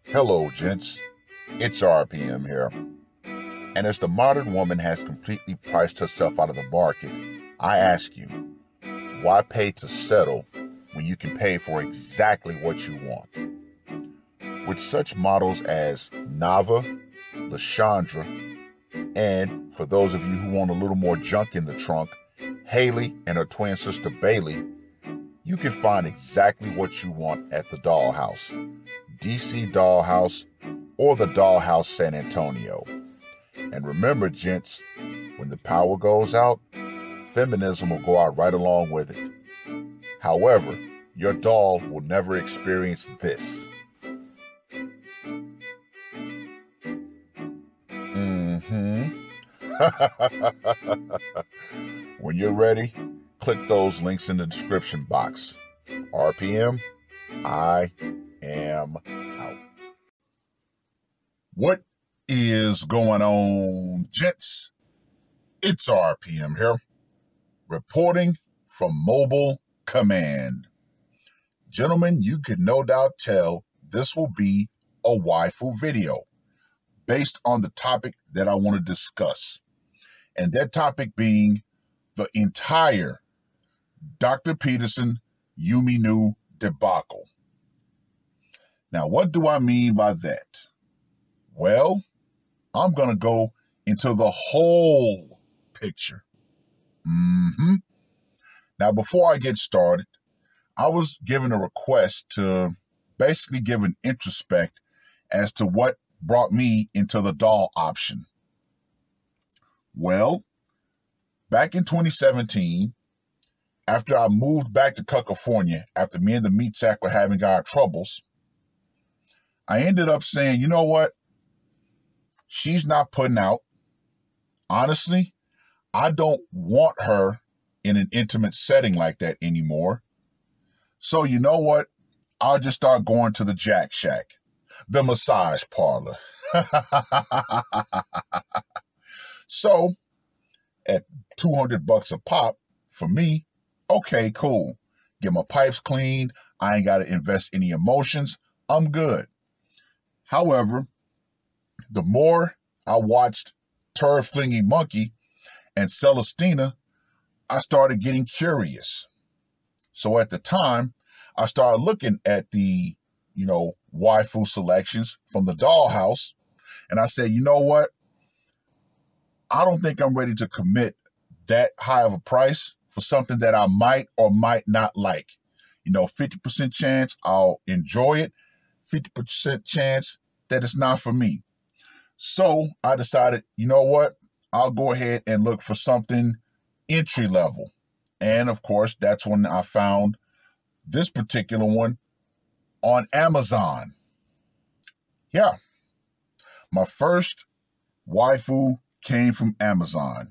Hello, gents. It's RPM here. And as the modern woman has completely priced herself out of the market, I ask you, why pay to settle when you can pay for exactly what you want? With such models as Nava, Lashandra, and for those of you who want a little more junk in the trunk, Haley and her twin sister Bailey, you can find exactly what you want at the Dollhouse, DC Dollhouse, or the Dollhouse San Antonio. And remember, gents, when the power goes out, feminism will go out right along with it. However, your doll will never experience this. When you're ready, click those links in the description box. RPM, I am out. What is going on, gents? It's RPM here, reporting from Mobile Command. Gentlemen, you can no doubt tell this will be a waifu video based on the topic that I want to discuss. And that topic being the entire Dr. Peterson Yumi Nu debacle. Now, what do I mean by that? Well, I'm going to go into the whole picture. Now, before I get started, I was given a request to basically give an introspect as to what brought me into the doll option. Well, back in 2017, after I moved back to California, after me and the meat sack were having our troubles, I ended up saying, you know what? She's not putting out. Honestly, I don't want her in an intimate setting like that anymore. So you know what? I'll just start going to the Jack Shack, the massage parlor. So at $200 a pop, for me, okay, cool. Get my pipes cleaned. I ain't got to invest any emotions. I'm good. However, the more I watched Turf Flinging Monkey and Celestina, I started getting curious. So at the time, I started looking at the, waifu selections from the Dollhouse, and I said, you know what? I don't think I'm ready to commit that high of a price for something that I might or might not like. 50% chance I'll enjoy it, 50% chance that it's not for me. So I decided, you know what? I'll go ahead and look for something entry level. And of course, that's when I found this particular one on Amazon. Yeah. My first waifu came from Amazon.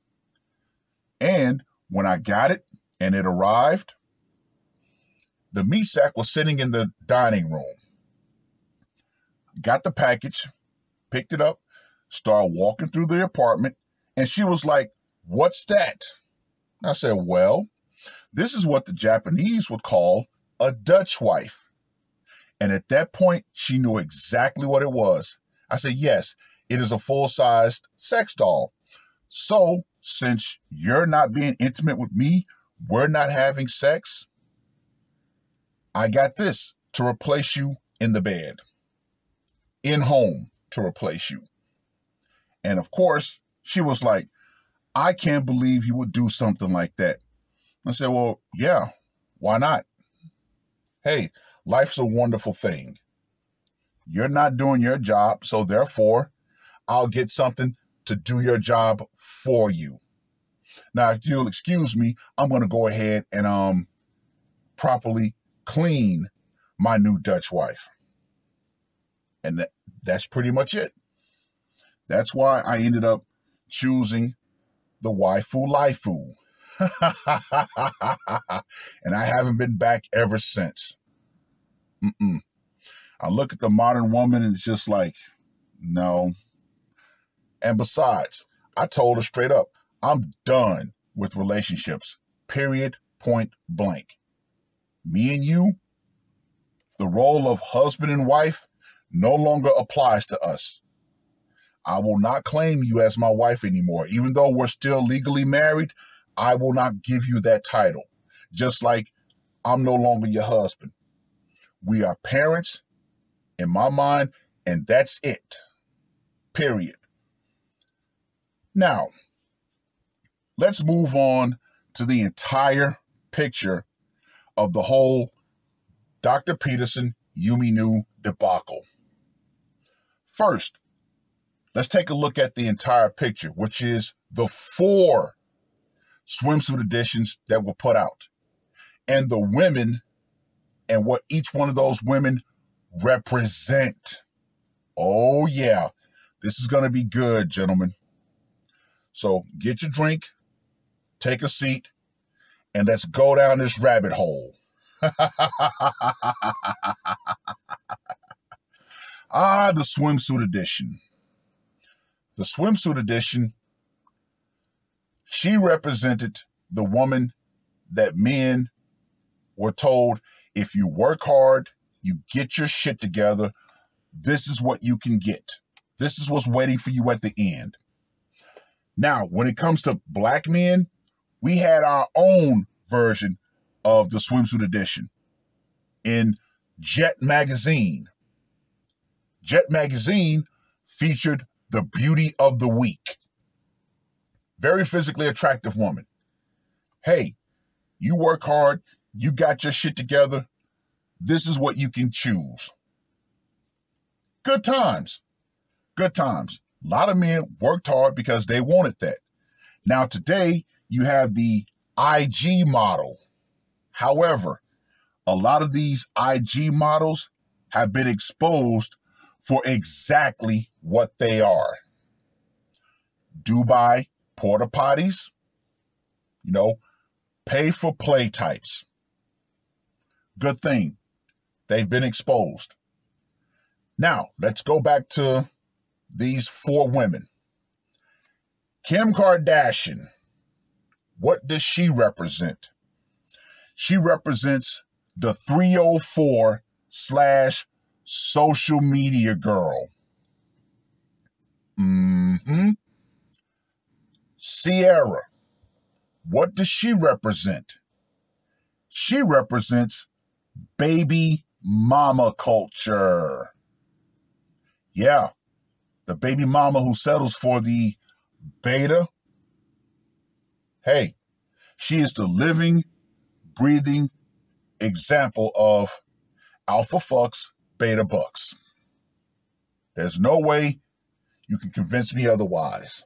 And when I got it and it arrived, the meat sack was sitting in the dining room. Got the package, picked it up, started walking through the apartment, and she was like, "What's that?" I said, "Well, this is what the Japanese would call a Dutch wife." And at that point, she knew exactly what it was. I said, "Yes, it is a full-sized sex doll. So, since you're not being intimate with me, we're not having sex, I got this to replace you in the bed, in home to replace you." And of course, she was like, "I can't believe you would do something like that." I said, "Well, yeah, why not? Hey, life's a wonderful thing. You're not doing your job, so therefore, I'll get something to do your job for you." Now, if you'll excuse me, I'm going to go ahead and properly clean my new Dutch wife. And that's pretty much it. That's why I ended up choosing the waifu laifu. And I haven't been back ever since. I look at the modern woman and it's just like, no. And besides, I told her straight up, I'm done with relationships, period, point blank. Me and you, the role of husband and wife, no longer applies to us. I will not claim you as my wife anymore. Even though we're still legally married, I will not give you that title. Just like I'm no longer your husband. We are parents in my mind, and that's it. Period. Now, let's move on to the entire picture of the whole Dr. Peterson, Yumi Nu debacle. First, let's take a look at the entire picture, which is the 4 swimsuit editions that were put out, and the women and what each one of those women represent. Oh yeah, this is going to be good, gentlemen. So get your drink, take a seat, and let's go down this rabbit hole. The swimsuit edition. The swimsuit edition, she represented the woman that men were told, if you work hard, you get your shit together, this is what you can get. This is what's waiting for you at the end. Now, when it comes to black men, we had our own version of the swimsuit edition in Jet Magazine. Jet Magazine featured the beauty of the week. Very physically attractive woman. Hey, you work hard, you got your shit together, this is what you can choose. Good times. Good times. A lot of men worked hard because they wanted that. Now today, you have the IG model. However, a lot of these IG models have been exposed for exactly what they are. Dubai porta potties, pay for play types. Good thing. They've been exposed. Now, let's go back to these 4 women. Kim Kardashian, what does she represent? She represents the 304 / social media girl. Ciara, what does she represent? She represents baby mama culture. Yeah, the baby mama who settles for the beta. Hey, she is the living, breathing example of alpha fucks, beta bucks. There's no way you can convince me otherwise.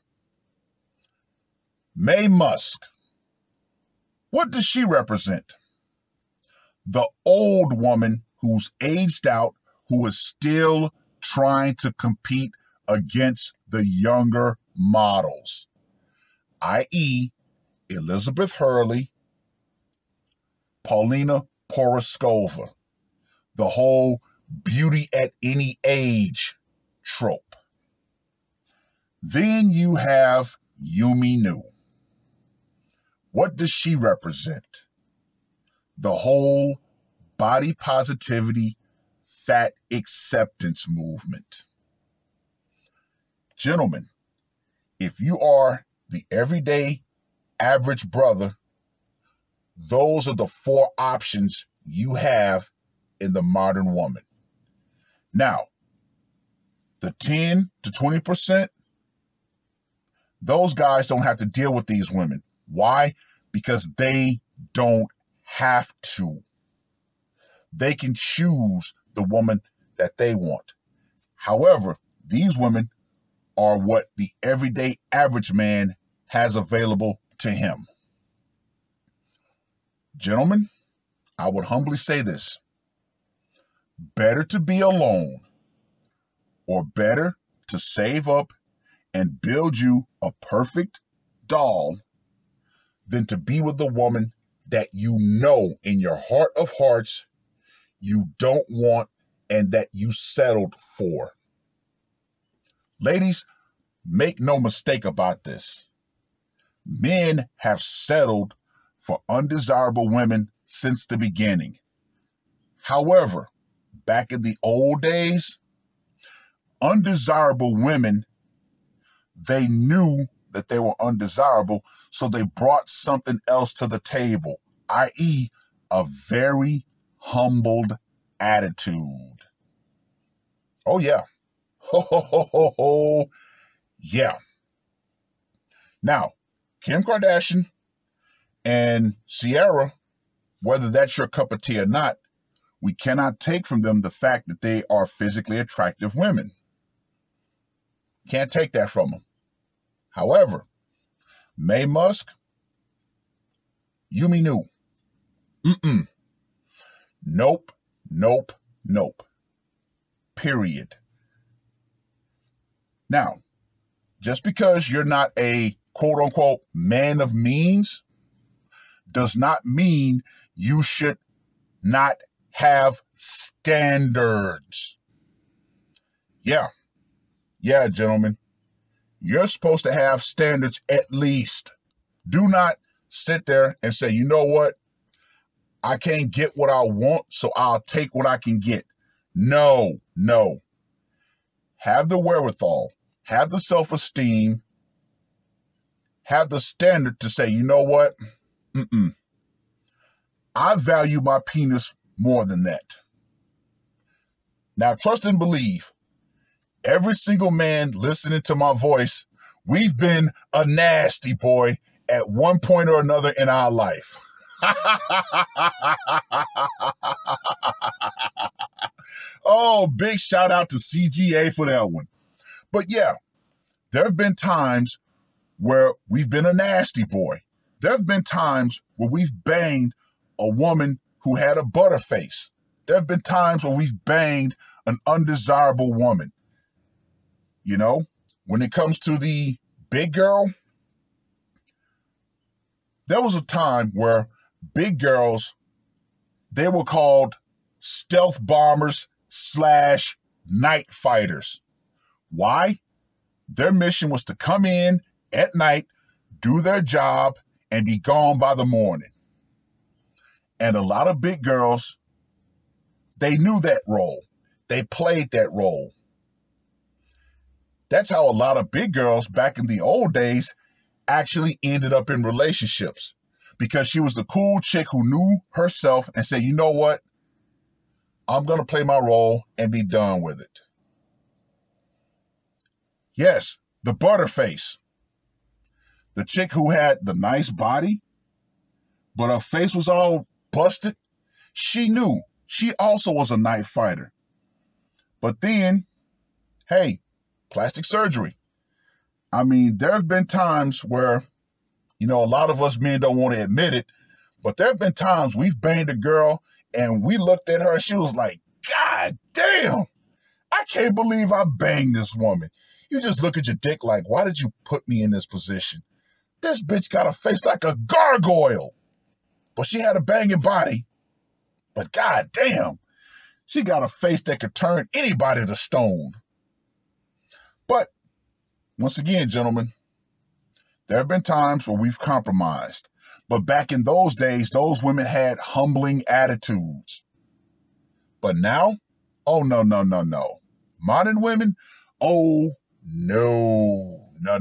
Mae Musk, what does she represent? The old woman who's aged out, who is still trying to compete against the younger models, i.e. Elizabeth Hurley, Paulina Poroskova, the whole beauty at any age trope. Then you have Yumi Nu. What does she represent? The whole body positivity, fat acceptance movement. Gentlemen, if you are the everyday average brother, those are the 4 options you have in the modern woman. Now, the 10 to 20%, those guys don't have to deal with these women. Why? Because they don't have to. They can choose the woman that they want. However, these women are what the everyday average man has available to him. Gentlemen, I would humbly say this. Better to be alone, or better to save up and build you a perfect doll, than to be with a woman that you know in your heart of hearts you don't want and that you settled for. Ladies, make no mistake about this. Men have settled for undesirable women since the beginning. However, back in the old days, undesirable women, they knew that they were undesirable, so they brought something else to the table, i.e., a very humbled attitude. Oh, yeah. Ho, ho, ho, ho, ho. Yeah. Now, Kim Kardashian and Ciara, whether that's your cup of tea or not, we cannot take from them the fact that they are physically attractive women. Can't take that from them. However, Mae Musk, Yumi Nu. Nope, nope, nope. Period. Now, just because you're not a quote unquote man of means does not mean you should not have standards. Yeah, gentlemen. You're supposed to have standards at least. Do not sit there and say, you know what? I can't get what I want, so I'll take what I can get. No. Have the wherewithal, have the self-esteem, have the standard to say, you know what? I value my penis more than that. Now, trust and believe, every single man listening to my voice, we've been a nasty boy at one point or another in our life. Oh, big shout out to CGA for that one. But yeah, there have been times where we've been a nasty boy. There have been times where we've banged a woman who had a butterface. There have been times where we've banged an undesirable woman. You know, when it comes to the big girl, there was a time where big girls, they were called stealth bombers / night fighters. Why? Their mission was to come in at night, do their job, and be gone by the morning. And a lot of big girls, they knew that role. They played that role. That's how a lot of big girls back in the old days actually ended up in relationships, because she was the cool chick who knew herself and said, you know what? I'm going to play my role and be done with it. Yes, the butterface. The chick who had the nice body, but her face was all busted. She knew she also was a night fighter. But then, hey, plastic surgery. I mean, there have been times where, you know, a lot of us men don't want to admit it, but there have been times we've banged a girl and we looked at her and she was like, God damn, I can't believe I banged this woman. You just look at your dick like, why did you put me in this position? This bitch got a face like a gargoyle. But she had a banging body. But god damn, she got a face that could turn anybody to stone. But once again, gentlemen, there have been times where we've compromised. But back in those days, those women had humbling attitudes. But now, oh, no. Modern women, oh, no.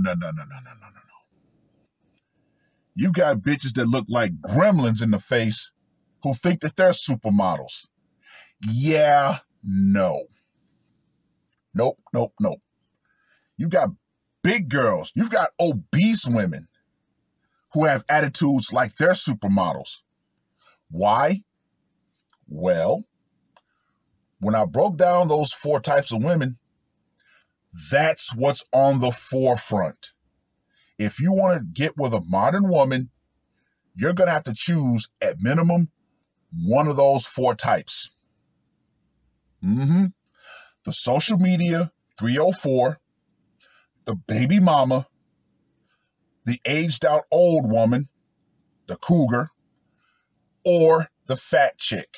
You got bitches that look like gremlins in the face who think that they're supermodels. Yeah, no. Nope. You got big girls. You've got obese women who have attitudes like they're supermodels. Why? Well, when I broke down those 4 types of women, that's what's on the forefront. If you want to get with a modern woman, you're going to have to choose at minimum one of those 4 types. The social media 304, the baby mama, the aged out old woman, the cougar, or the fat chick.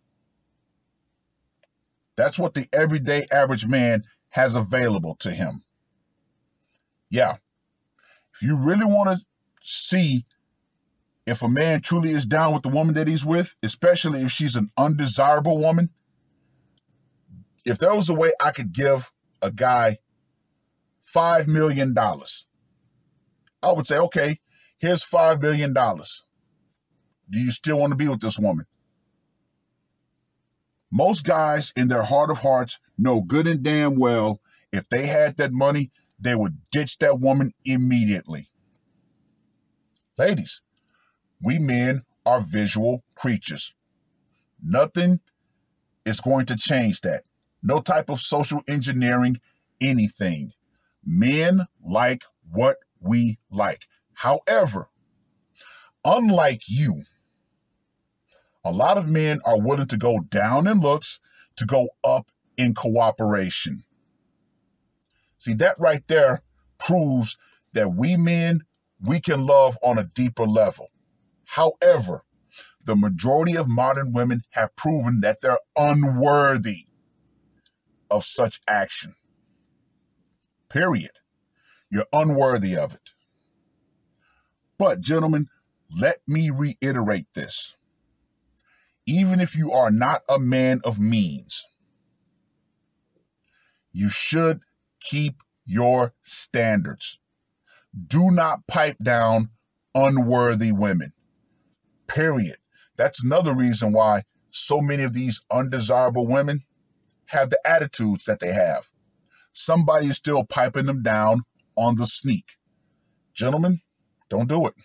That's what the everyday average man has available to him. Yeah. If you really want to see if a man truly is down with the woman that he's with, especially if she's an undesirable woman, if there was a way I could give a guy $5 million, I would say, okay, here's $5 million. Do you still want to be with this woman? Most guys in their heart of hearts know good and damn well if they had that money, they would ditch that woman immediately. Ladies, we men are visual creatures. Nothing is going to change that. No type of social engineering, anything. Men like what we like. However, unlike you, a lot of men are willing to go down in looks to go up in cooperation. See, that right there proves that we men, we can love on a deeper level. However, the majority of modern women have proven that they're unworthy of such action. Period. You're unworthy of it. But, gentlemen, let me reiterate this. Even if you are not a man of means, you should keep your standards. Do not pipe down unworthy women. Period. That's another reason why so many of these undesirable women have the attitudes that they have. Somebody is still piping them down on the sneak. Gentlemen, don't do it.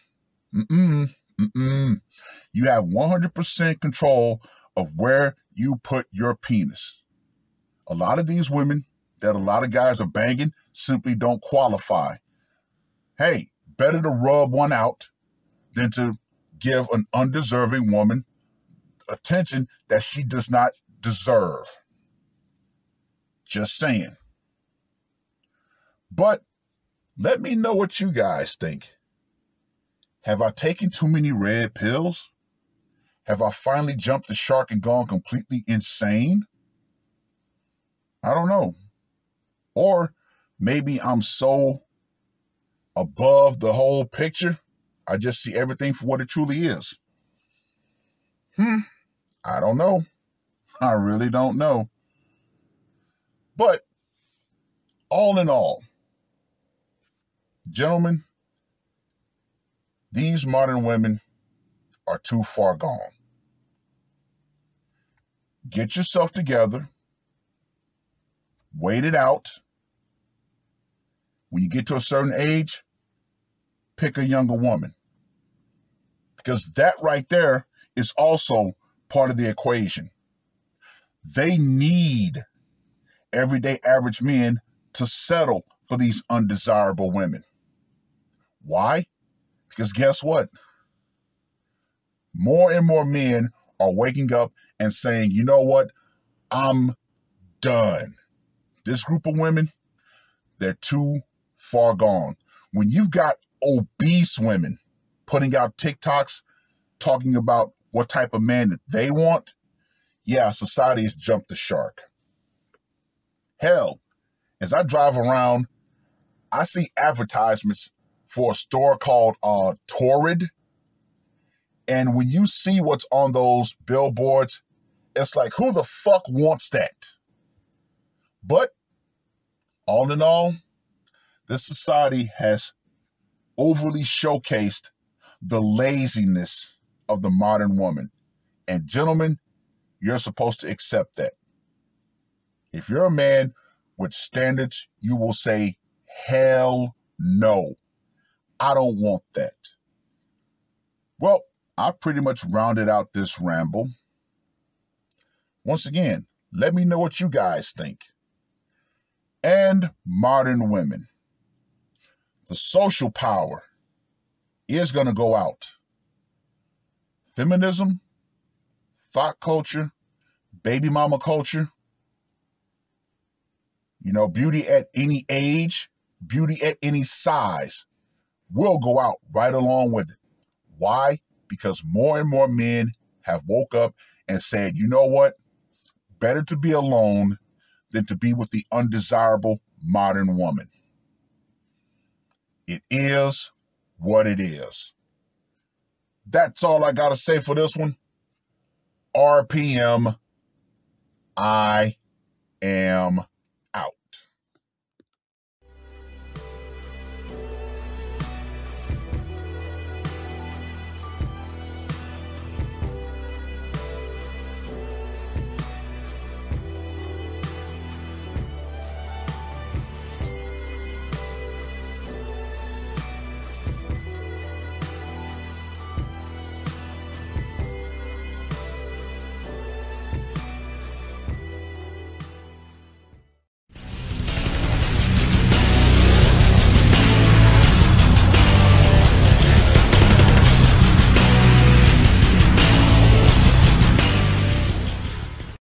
You have 100% control of where you put your penis. A lot of these women that a lot of guys are banging simply don't qualify. Hey, better to rub one out than to give an undeserving woman attention that she does not deserve. Just saying. But let me know what you guys think. Have I taken too many red pills? Have I finally jumped the shark and gone completely insane? I don't know. Or maybe I'm so above the whole picture, I just see everything for what it truly is. I don't know. I really don't know. But all in all, gentlemen, these modern women are too far gone. Get yourself together. Wait it out. When you get to a certain age, pick a younger woman. Because that right there is also part of the equation. They need everyday average men to settle for these undesirable women. Why? Because guess what? More and more men are waking up and saying, you know what? I'm done. This group of women, they're too far gone. When you've got obese women putting out TikToks talking about what type of man that they want, yeah, society has jumped the shark. Hell, as I drive around, I see advertisements for a store called Torrid. And when you see what's on those billboards, it's like, who the fuck wants that? But all in all, this society has overly showcased the laziness of the modern woman. And gentlemen, you're supposed to accept that. If you're a man with standards, you will say, hell no, I don't want that. Well, I've pretty much rounded out this ramble. Once again, let me know what you guys think. And modern women, the social power is going to go out. Feminism, thought culture, baby mama culture, beauty at any age, beauty at any size will go out right along with it. Why? Because more and more men have woke up and said, you know what? Better to be alone than to be with the undesirable modern woman. It is what it is. That's all I got to say for this one. RPM, I am